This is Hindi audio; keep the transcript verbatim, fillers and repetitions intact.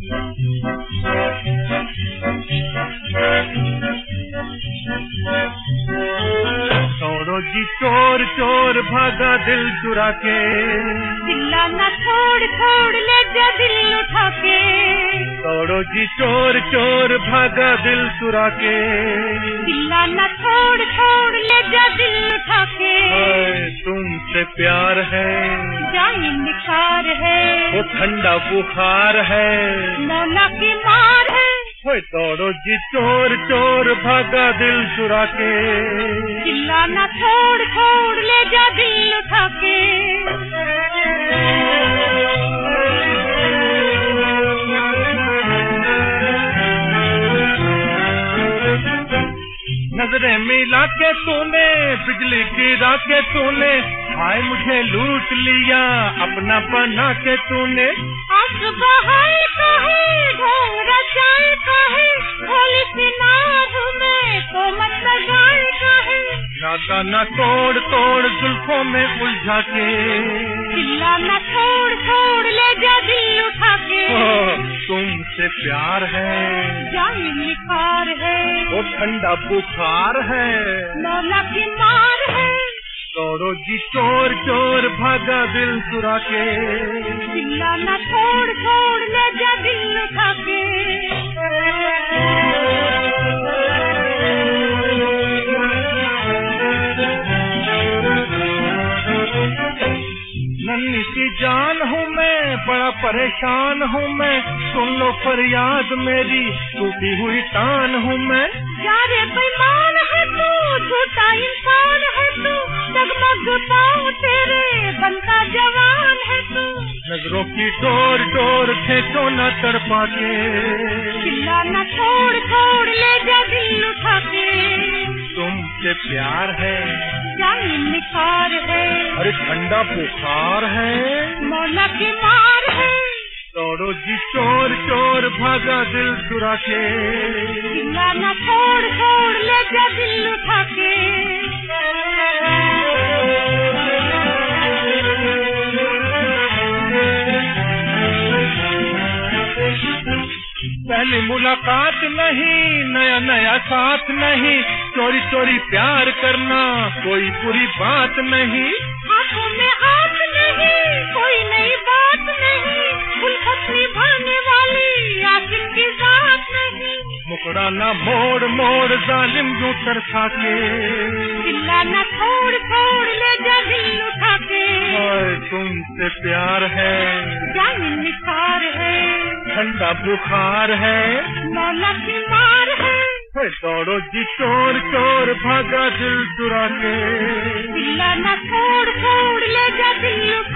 छोड़ो जी चोर चोर भागा दिल चुरा के, चिल्लाना छोड़ छोड़ ले जा दिल उठा के। छोड़ो जी चोर चोर भागा दिल चुरा के, चिल्लाना छोड़ छोड़ ले जा दिल उठा के। तुमसे प्यार है, जाए निखार है, वो ठंडा बुखार है, मौला की मार है। दौड़ो जी चोर चोर भागा दिल चुरा के, चिल्लाना छोड़ छोड़ ले जा दिल उठा के। नजरें मिला के तूने, बिजली गिरा के तूने, हाय मुझे लूट लिया अपना बना के तूने। आंसू बहाए काहे, ढोंग रचाए काहे, भोली सी नाव में तो मत लगाए काहे। नाता न तोड़ तोड़ जुल्फों में उलझा के, चिल्लाना छोड़ छोड़ ले जा दिल उठा के। तुमसे प्यार है, जाए निखार है, वो ठंडा बुखार है, मौला की मार है। दौड़ो जी चोर चोर भागा दिल चुरा के, चिल्लाना छोड़ छोड़ ले जा दिल उठा के। नन्ही सी जान हूँ मैं, बड़ा परेशान हूँ मैं, सुन लो फरियाद मेरी, टूटी हुई टान हूँ मैं। यारे बेईमान है तू, झूठा इंसान है तू, डगमग पाँव तेरे बनता जवान है तू। नजरों की डोर डोर खेचो न तड़पा के, चिल्लाना छोड़ छोड़ ले जा दिल उठा के। तुमसे प्यार है, जाए निखार है, अरे ठंडा बुखार है, मौला की मार है। दौड़ो जी चोर चोर भागा दिल चुरा के, चिल्लाना छोड़ छोड़ ले जा दिल उठा के। पहली मुलाकात नहीं, नया नया साथ नहीं, चोरी चोरी प्यार करना कोई बुरी बात नहीं। आंखों में हाथ नहीं, कोई नई बात नहीं, उल्फत निभाने वाली आशिक की बात नहीं। मुकड़ा ना मोड़ मोड़ जालिम यूं तरसा के, चिल्लाना छोड़ छोड़ ले जा दिल उठा के। तुमसे प्यार है, जाए निखार है, ठंडा बुखार है, मौला की मार है। दौड़ो जी चोर चोर भागा दिल चुरा के, चिल्लाना छोड़ छोड़ ले जा दिल उठा